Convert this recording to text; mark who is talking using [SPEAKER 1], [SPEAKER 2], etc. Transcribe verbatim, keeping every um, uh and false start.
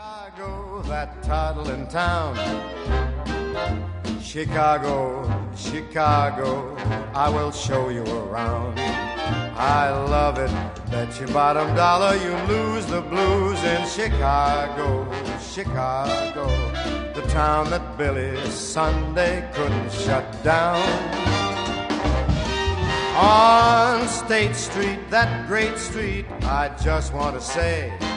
[SPEAKER 1] Chicago, that toddling town. Chicago, Chicago, I will show you around. I love it, bet your bottom dollar you lose the blues in Chicago, Chicago, the town that Billy Sunday couldn't shut down. On State Street, that great street, I just want to say,